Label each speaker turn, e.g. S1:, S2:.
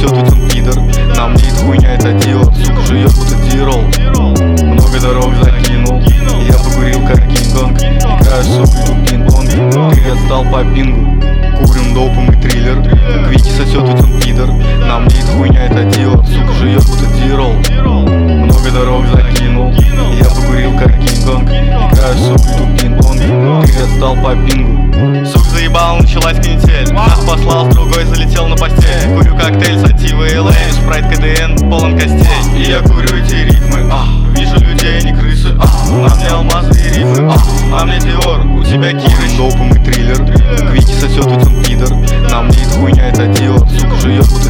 S1: сосет, ведь он пидор. Нам не хуйня, это дело, сука, жует будто дирол. Много дорог закинул, я покурил как Кинг-Конг. Играю, сука, иду в пинг-понг. Ты отстал по пингу. Курим доп, и мы триллер. Квики сосет, ведь он пидор. Нам не хуйня, это дело, сука, жует будто дирол. Много дорог закинул, я покурил как Кинг-Конг. Играю, сука, иду в пинг-понг. Ты отстал по пингу. Сука, заебал, началась канитель. Нас послал, с другой залетел на постель. Курю коктейль сатива и лейн, спрайт КДН полон костей. И я курю эти ритмы, вижу людей, а не крысы. На мне алмазы и рифы, на мне Диор, у тебя Кирыч. Доп, и мы триллер. Квики сосет, ведь он пидор. Нам не хуйня, это дело, сука, жует